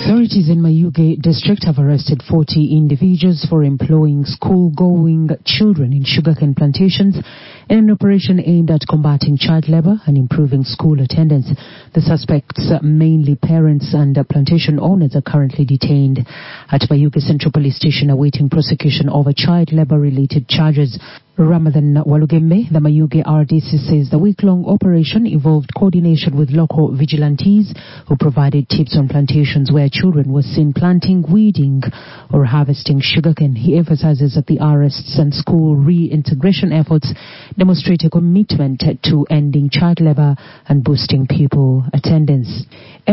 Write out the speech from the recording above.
Authorities in Mayuge district have arrested 40 individuals for employing school-going children in sugarcane plantations in an operation aimed at combating child labor and improving school attendance. The suspects, mainly parents and plantation owners, are currently detained at Mayuge Central Police Station awaiting prosecution over child labor-related charges. Ramadan Walugembe, the Mayuge RDC, says the week-long operation involved coordination with local vigilantes who provided tips on plantations where children were seen planting, weeding, or harvesting sugarcane. He emphasizes that the arrests and school reintegration efforts demonstrate a commitment to ending child labor and boosting pupil attendance.